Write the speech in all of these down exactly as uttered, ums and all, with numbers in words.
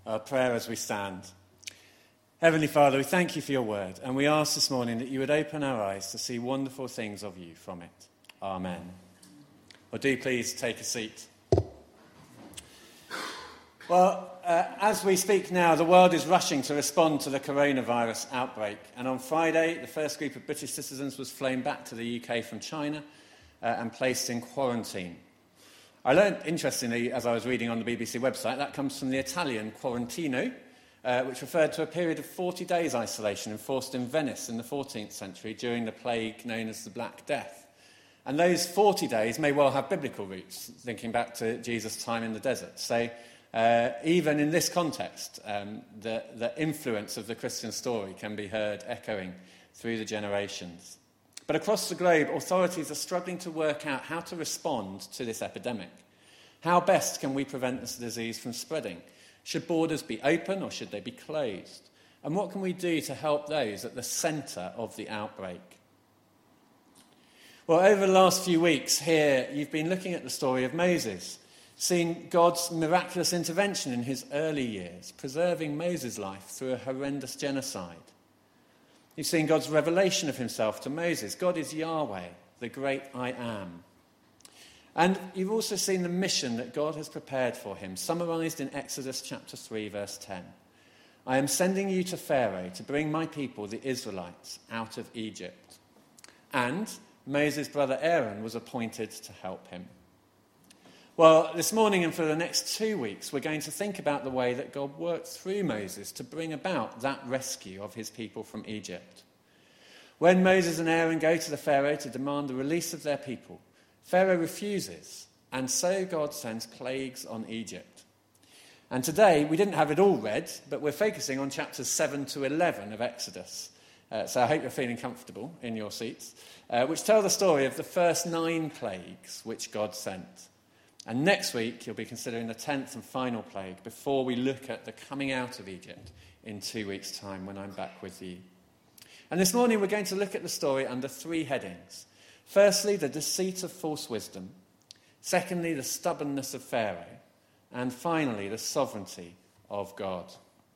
Our prayer as we stand. Heavenly Father, we thank you for your word, and we ask this morning that you would open our eyes to see wonderful things of you from it. Amen. Well, do please take a seat. Well, uh, as we speak now, the world is rushing to respond to the coronavirus outbreak, and on Friday, the first group of British citizens was flown back to the U K from China uh, and placed in quarantine. I learned, interestingly, as I was reading on the B B C website, that comes from the Italian quarantino, uh, which referred to a period of forty days isolation enforced in Venice in the fourteenth century during the plague known as the Black Death. And those forty days may well have biblical roots, thinking back to Jesus' time in the desert. So uh, even in this context, um, the, the influence of the Christian story can be heard echoing through the generations. But across the globe, authorities are struggling to work out how to respond to this epidemic. How best can we prevent this disease from spreading? Should borders be open or should they be closed? And what can we do to help those at the centre of the outbreak? Well, over the last few weeks here, you've been looking at the story of Moses, seeing God's miraculous intervention in his early years, preserving Moses' life through a horrendous genocide. You've seen God's revelation of himself to Moses. God is Yahweh, the great I am. And you've also seen the mission that God has prepared for him, summarised in Exodus chapter three, verse ten. I am sending you to Pharaoh to bring my people, the Israelites, out of Egypt. And Moses' brother Aaron was appointed to help him. Well, this morning and for the next two weeks, we're going to think about the way that God worked through Moses to bring about that rescue of his people from Egypt. When Moses and Aaron go to the Pharaoh to demand the release of their people, Pharaoh refuses, and so God sends plagues on Egypt. And today, we didn't have it all read, but we're focusing on chapters seven to eleven of Exodus. Uh, so I hope you're feeling comfortable in your seats, uh, which tell the story of the first nine plagues which God sent. And next week, you'll be considering the tenth and final plague before we look at the coming out of Egypt in two weeks' time when I'm back with you. And this morning, we're going to look at the story under three headings. Firstly, the deceit of false wisdom. Secondly, the stubbornness of Pharaoh. And finally, the sovereignty of God.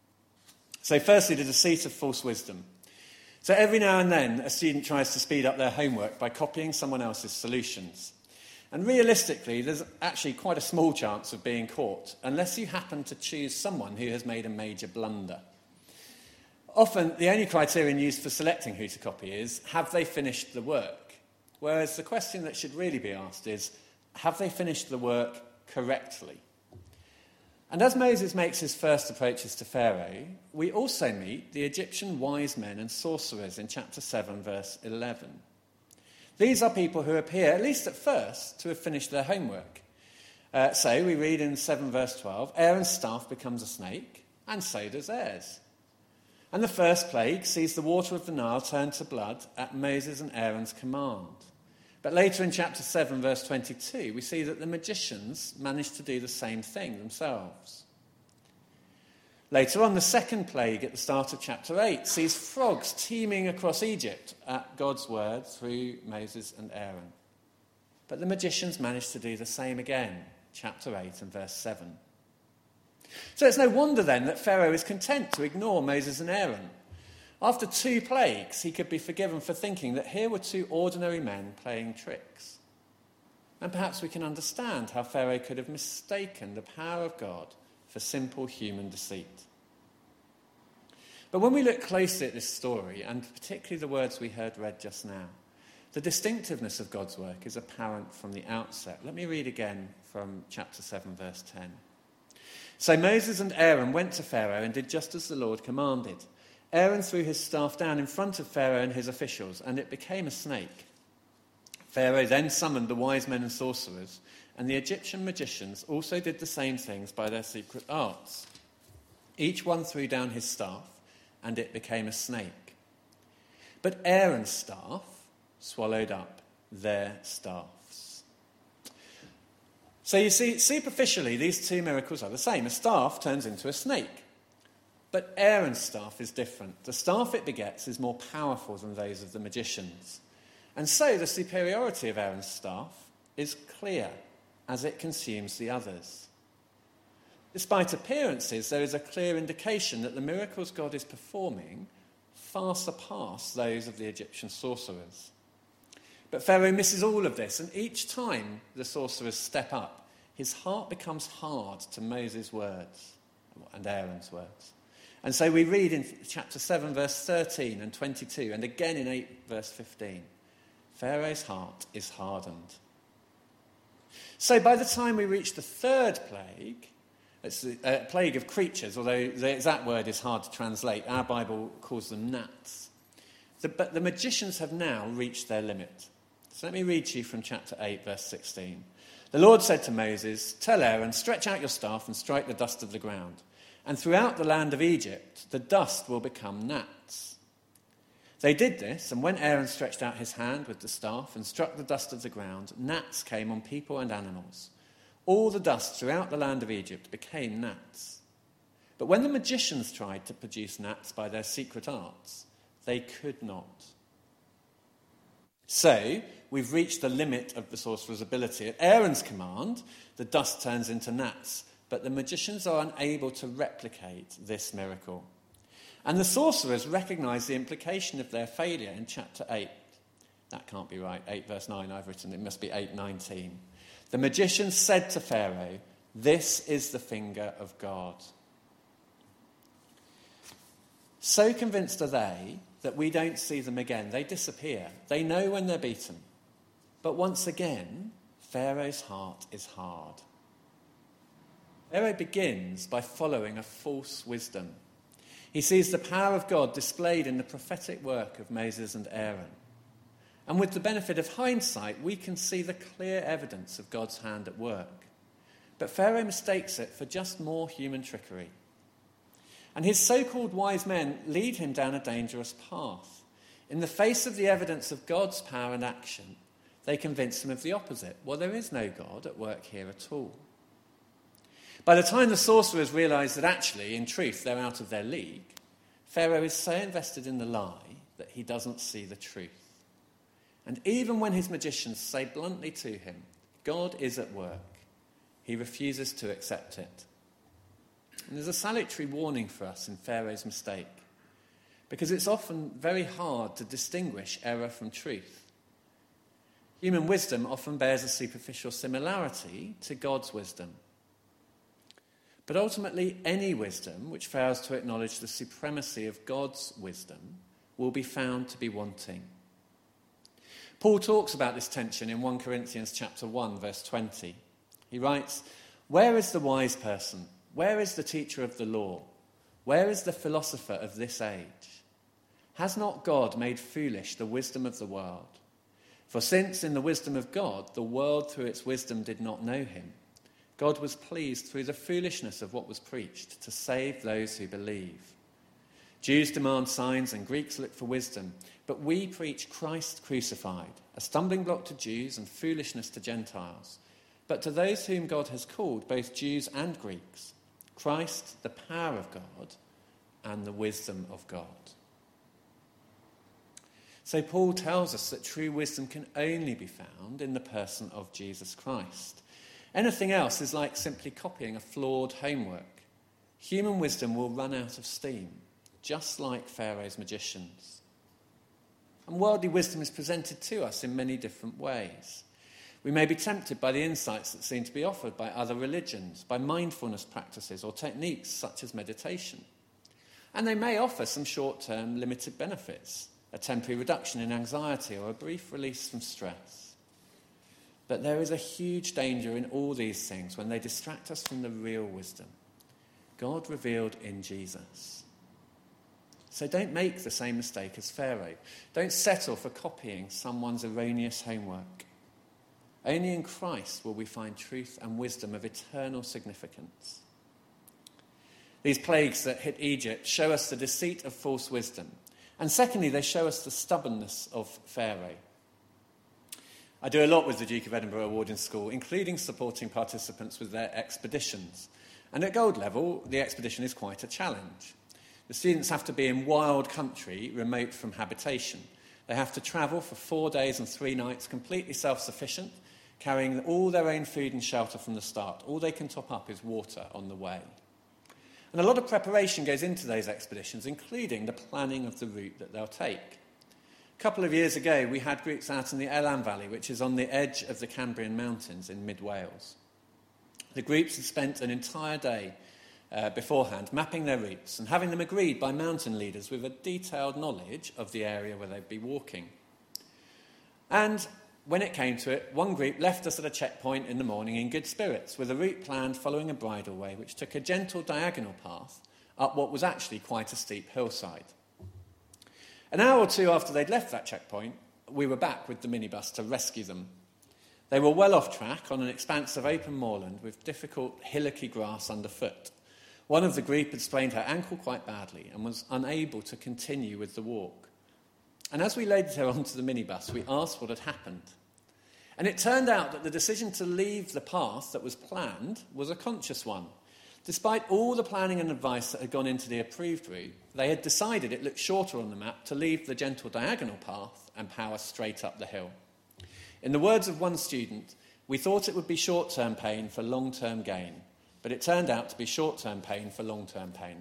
So firstly, the deceit of false wisdom. So every now and then, a student tries to speed up their homework by copying someone else's solutions. And realistically, there's actually quite a small chance of being caught, unless you happen to choose someone who has made a major blunder. Often, the only criterion used for selecting who to copy is, have they finished the work? Whereas the question that should really be asked is, have they finished the work correctly? And as Moses makes his first approaches to Pharaoh, we also meet the Egyptian wise men and sorcerers in chapter seven, verse eleven. These are people who appear, at least at first, to have finished their homework. Uh, so we read in seven verse twelve, Aaron's staff becomes a snake, and so does theirs. And the first plague sees the water of the Nile turn to blood at Moses and Aaron's command. But later in chapter seven verse twenty-two, we see that the magicians managed to do the same thing themselves. Later on, the second plague at the start of chapter eight sees frogs teeming across Egypt at God's word through Moses and Aaron. But the magicians managed to do the same again, chapter eight and verse seven. So it's no wonder then that Pharaoh is content to ignore Moses and Aaron. After two plagues, he could be forgiven for thinking that here were two ordinary men playing tricks. And perhaps we can understand how Pharaoh could have mistaken the power of God for simple human deceit. But when we look closely at this story, and particularly the words we heard read just now, the distinctiveness of God's work is apparent from the outset. Let me read again from chapter seven, verse ten. So Moses and Aaron went to Pharaoh and did just as the Lord commanded. Aaron threw his staff down in front of Pharaoh and his officials, and it became a snake. Pharaoh then summoned the wise men and sorcerers, and the Egyptian magicians also did the same things by their secret arts. Each one threw down his staff, and it became a snake. But Aaron's staff swallowed up their staffs. So you see, superficially, these two miracles are the same. A staff turns into a snake. But Aaron's staff is different. The staff it begets is more powerful than those of the magicians. And so the superiority of Aaron's staff is clear as it consumes the others. Despite appearances, there is a clear indication that the miracles God is performing far surpass those of the Egyptian sorcerers. But Pharaoh misses all of this, and each time the sorcerers step up, his heart becomes hard to Moses' words and Aaron's words. And so we read in chapter seven, verse thirteen and twenty-two, and again in eight, verse fifteen, Pharaoh's heart is hardened. So by the time we reach the third plague, it's a plague of creatures, although the exact word is hard to translate. Our Bible calls them gnats. The, but the magicians have now reached their limit. So let me read to you from chapter eight, verse sixteen. The Lord said to Moses, "Tell Aaron, stretch out your staff and strike the dust of the ground. And throughout the land of Egypt, the dust will become gnats." They did this, and when Aaron stretched out his hand with the staff and struck the dust of the ground, gnats came on people and animals. All the dust throughout the land of Egypt became gnats. But when the magicians tried to produce gnats by their secret arts, they could not. So, we've reached the limit of the sorcerer's ability. At Aaron's command, the dust turns into gnats, but the magicians are unable to replicate this miracle. And the sorcerers recognise the implication of their failure in chapter eight. That can't be right. eight verse nine I've written. It must be eight nineteen. The magicians said to Pharaoh, "This is the finger of God." So convinced are they that we don't see them again. They disappear. They know when they're beaten. But once again, Pharaoh's heart is hard. Pharaoh begins by following a false wisdom. He sees the power of God displayed in the prophetic work of Moses and Aaron. And with the benefit of hindsight, we can see the clear evidence of God's hand at work. But Pharaoh mistakes it for just more human trickery. And his so-called wise men lead him down a dangerous path. In the face of the evidence of God's power and action, they convince him of the opposite. Well, there is no God at work here at all. By the time the sorcerers realise that actually, in truth, they're out of their league, Pharaoh is so invested in the lie that he doesn't see the truth. And even when his magicians say bluntly to him, God is at work, he refuses to accept it. And there's a salutary warning for us in Pharaoh's mistake, because it's often very hard to distinguish error from truth. Human wisdom often bears a superficial similarity to God's wisdom. But ultimately, any wisdom which fails to acknowledge the supremacy of God's wisdom will be found to be wanting. Paul talks about this tension in First Corinthians chapter one, verse twenty. He writes, "Where is the wise person? Where is the teacher of the law? Where is the philosopher of this age? Has not God made foolish the wisdom of the world? For since in the wisdom of God, the world through its wisdom did not know him, God was pleased through the foolishness of what was preached to save those who believe. Jews demand signs and Greeks look for wisdom, but we preach Christ crucified, a stumbling block to Jews and foolishness to Gentiles. But to those whom God has called, both Jews and Greeks, Christ, the power of God and the wisdom of God." So Paul tells us that true wisdom can only be found in the person of Jesus Christ. Anything else is like simply copying a flawed homework. Human wisdom will run out of steam, just like Pharaoh's magicians. And worldly wisdom is presented to us in many different ways. We may be tempted by the insights that seem to be offered by other religions, by mindfulness practices or techniques such as meditation. And they may offer some short-term limited benefits, a temporary reduction in anxiety or a brief release from stress. But there is a huge danger in all these things when they distract us from the real wisdom, God revealed in Jesus. So don't make the same mistake as Pharaoh. Don't settle for copying someone's erroneous homework. Only in Christ will we find truth and wisdom of eternal significance. These plagues that hit Egypt show us the deceit of false wisdom. And secondly, they show us the stubbornness of Pharaoh. I do a lot with the Duke of Edinburgh Award in school, including supporting participants with their expeditions. And at Gold level, the expedition is quite a challenge. The students have to be in wild country, remote from habitation. They have to travel for four days and three nights, completely self-sufficient, carrying all their own food and shelter from the start. All they can top up is water on the way. And a lot of preparation goes into those expeditions, including the planning of the route that they'll take. A couple of years ago, we had groups out in the Elan Valley, which is on the edge of the Cambrian Mountains in mid-Wales. The groups had spent an entire day uh, beforehand mapping their routes and having them agreed by mountain leaders with a detailed knowledge of the area where they'd be walking. And when it came to it, one group left us at a checkpoint in the morning in good spirits, with a route planned following a bridleway which took a gentle diagonal path up what was actually quite a steep hillside. An hour or two after they'd left that checkpoint, we were back with the minibus to rescue them. They were well off track on an expanse of open moorland with difficult hillocky grass underfoot. One of the group had sprained her ankle quite badly and was unable to continue with the walk. And as we loaded her onto the minibus, we asked what had happened. And it turned out that the decision to leave the path that was planned was a conscious one. Despite all the planning and advice that had gone into the approved route, they had decided it looked shorter on the map to leave the gentle diagonal path and power straight up the hill. In the words of one student, we thought it would be short-term pain for long-term gain, but it turned out to be short-term pain for long-term pain.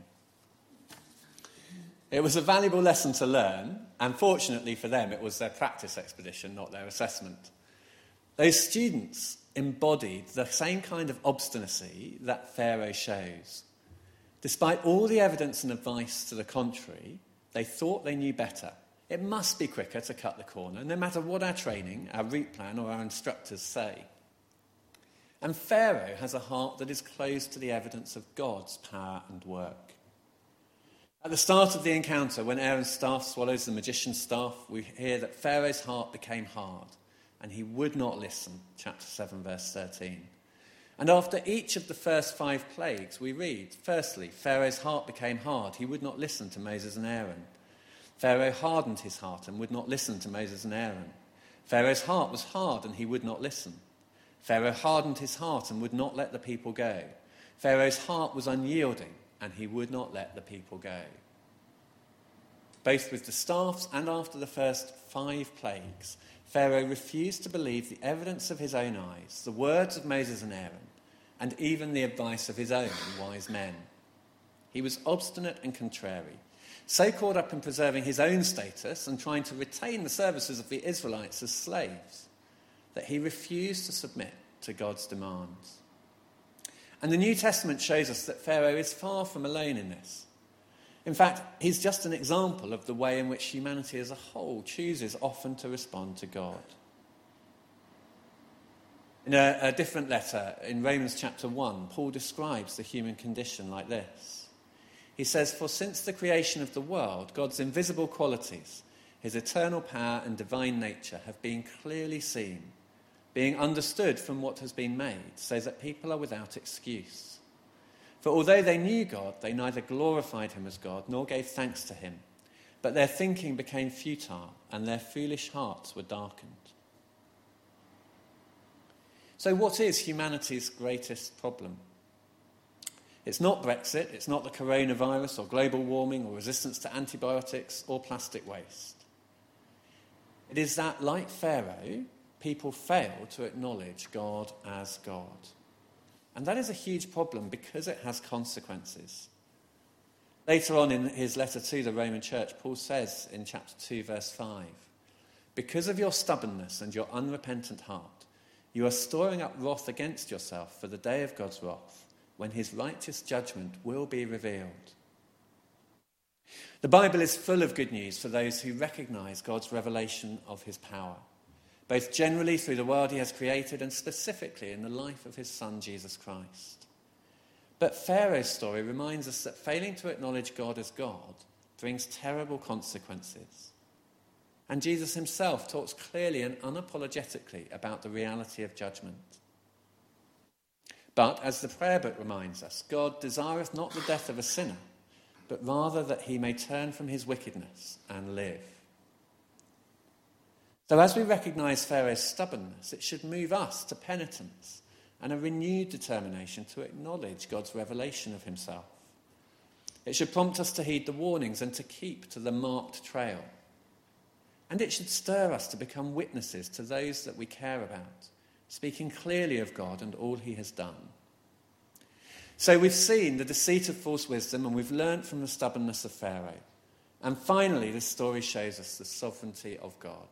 It was a valuable lesson to learn, and fortunately for them, it was their practice expedition, not their assessment. Those students embodied the same kind of obstinacy that Pharaoh shows. Despite all the evidence and advice to the contrary, they thought they knew better. It must be quicker to cut the corner, no matter what our training, our route plan, or our instructors say. And Pharaoh has a heart that is closed to the evidence of God's power and work. At the start of the encounter, when Aaron's staff swallows the magician's staff, we hear that Pharaoh's heart became hard, and he would not listen, chapter seven, verse thirteen. And after each of the first five plagues, we read, firstly, Pharaoh's heart became hard. He would not listen to Moses and Aaron. Pharaoh hardened his heart and would not listen to Moses and Aaron. Pharaoh's heart was hard and he would not listen. Pharaoh hardened his heart and would not let the people go. Pharaoh's heart was unyielding and he would not let the people go. Both with the staffs and after the first five plagues, Pharaoh refused to believe the evidence of his own eyes, the words of Moses and Aaron, and even the advice of his own wise men. He was obstinate and contrary, so caught up in preserving his own status and trying to retain the services of the Israelites as slaves, that he refused to submit to God's demands. And the New Testament shows us that Pharaoh is far from alone in this. In fact, he's just an example of the way in which humanity as a whole chooses often to respond to God. In a, a different letter, in Romans chapter one, Paul describes the human condition like this. He says, "For since the creation of the world, God's invisible qualities, his eternal power and divine nature have been clearly seen, being understood from what has been made, so that people are without excuse. For although they knew God, they neither glorified him as God nor gave thanks to him, but their thinking became futile and their foolish hearts were darkened." So what is humanity's greatest problem? It's not Brexit, it's not the coronavirus or global warming or resistance to antibiotics or plastic waste. It is that, like Pharaoh, people fail to acknowledge God as God. And that is a huge problem because it has consequences. Later on in his letter to the Roman church, Paul says in chapter two, verse five, "Because of your stubbornness and your unrepentant heart, you are storing up wrath against yourself for the day of God's wrath, when his righteous judgment will be revealed." The Bible is full of good news for those who recognize God's revelation of his power, both generally through the world he has created and specifically in the life of his son, Jesus Christ. But Pharaoh's story reminds us that failing to acknowledge God as God brings terrible consequences. And Jesus himself talks clearly and unapologetically about the reality of judgment. But, as the prayer book reminds us, God desireth not the death of a sinner, but rather that he may turn from his wickedness and live. So as we recognise Pharaoh's stubbornness, it should move us to penitence and a renewed determination to acknowledge God's revelation of himself. It should prompt us to heed the warnings and to keep to the marked trail. And it should stir us to become witnesses to those that we care about, speaking clearly of God and all he has done. So we've seen the deceit of false wisdom, and we've learnt from the stubbornness of Pharaoh. And finally, this story shows us the sovereignty of God.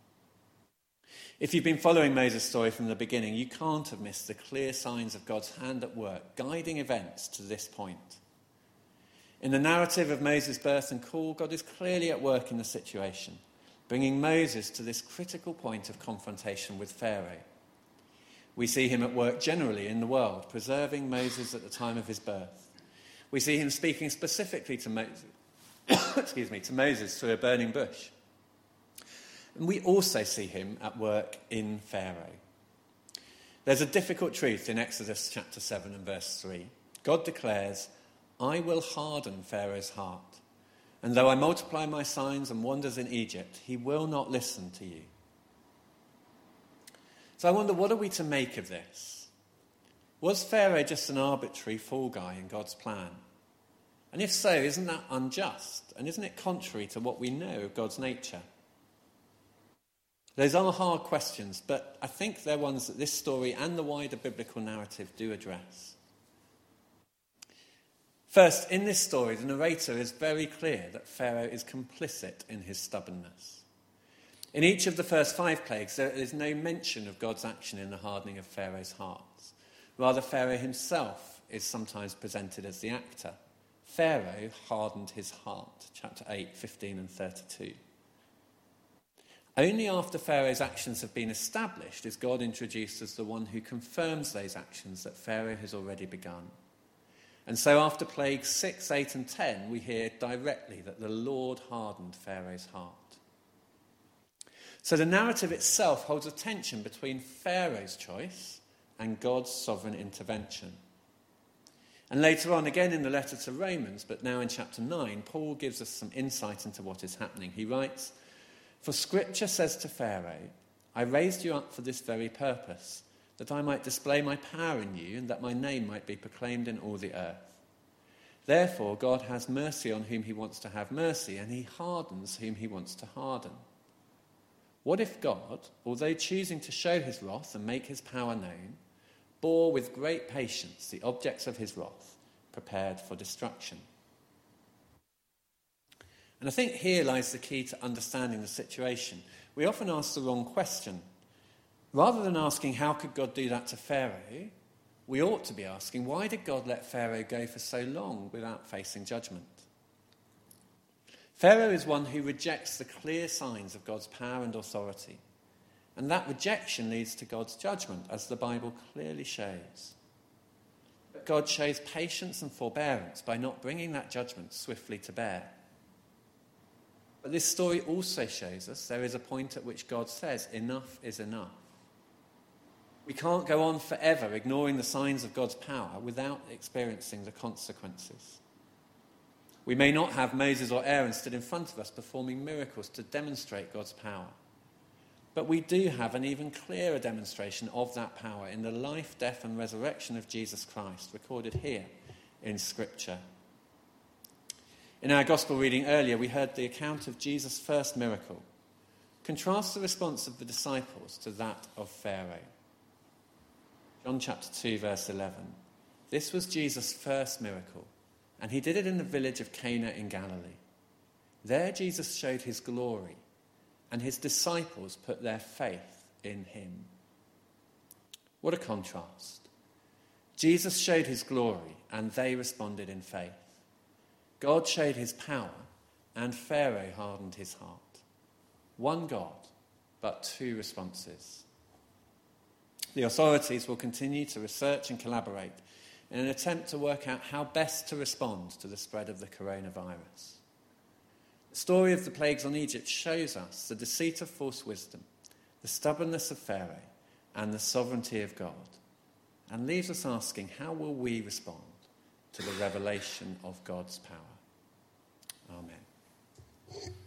If you've been following Moses' story from the beginning, you can't have missed the clear signs of God's hand at work, guiding events to this point. In the narrative of Moses' birth and call, God is clearly at work in the situation, bringing Moses to this critical point of confrontation with Pharaoh. We see him at work generally in the world, preserving Moses at the time of his birth. We see him speaking specifically to Moses, excuse me, to Moses through a burning bush. And we also see him at work in Pharaoh. There's a difficult truth in Exodus chapter seven and verse three. God declares, "I will harden Pharaoh's heart, and though I multiply my signs and wonders in Egypt, he will not listen to you." So I wonder, what are we to make of this? Was Pharaoh just an arbitrary fall guy in God's plan? And if so, isn't that unjust? And isn't it contrary to what we know of God's nature? Those are hard questions, but I think they're ones that this story and the wider biblical narrative do address. First, in this story, the narrator is very clear that Pharaoh is complicit in his stubbornness. In each of the first five plagues, there is no mention of God's action in the hardening of Pharaoh's heart. Rather, Pharaoh himself is sometimes presented as the actor. Pharaoh hardened his heart, chapter eight, fifteen and thirty-two. Only after Pharaoh's actions have been established is God introduced as the one who confirms those actions that Pharaoh has already begun. And so after plagues six, eight and ten, we hear directly that the Lord hardened Pharaoh's heart. So the narrative itself holds a tension between Pharaoh's choice and God's sovereign intervention. And later on, again in the letter to Romans, but now in chapter nine, Paul gives us some insight into what is happening. He writes, "For Scripture says to Pharaoh, I raised you up for this very purpose, that I might display my power in you and that my name might be proclaimed in all the earth. Therefore, God has mercy on whom he wants to have mercy, and he hardens whom he wants to harden. What if God, although choosing to show his wrath and make his power known, bore with great patience the objects of his wrath, prepared for destruction?" And I think here lies the key to understanding the situation. We often ask the wrong question. Rather than asking, how could God do that to Pharaoh, we ought to be asking, why did God let Pharaoh go for so long without facing judgment? Pharaoh is one who rejects the clear signs of God's power and authority. And that rejection leads to God's judgment, as the Bible clearly shows. But God shows patience and forbearance by not bringing that judgment swiftly to bear. But this story also shows us there is a point at which God says, enough is enough. We can't go on forever ignoring the signs of God's power without experiencing the consequences. We may not have Moses or Aaron stood in front of us performing miracles to demonstrate God's power. But we do have an even clearer demonstration of that power in the life, death and resurrection of Jesus Christ, recorded here in Scripture. In our Gospel reading earlier, we heard the account of Jesus' first miracle. Contrast the response of the disciples to that of Pharaoh. John chapter two, verse eleven. This was Jesus' first miracle, and he did it in the village of Cana in Galilee. There Jesus showed his glory, and his disciples put their faith in him. What a contrast. Jesus showed his glory, and they responded in faith. God showed his power, and Pharaoh hardened his heart. One God, but two responses. The authorities will continue to research and collaborate in an attempt to work out how best to respond to the spread of the coronavirus. The story of the plagues on Egypt shows us the deceit of false wisdom, the stubbornness of Pharaoh, and the sovereignty of God, and leaves us asking, how will we respond to the revelation of God's power? Amen.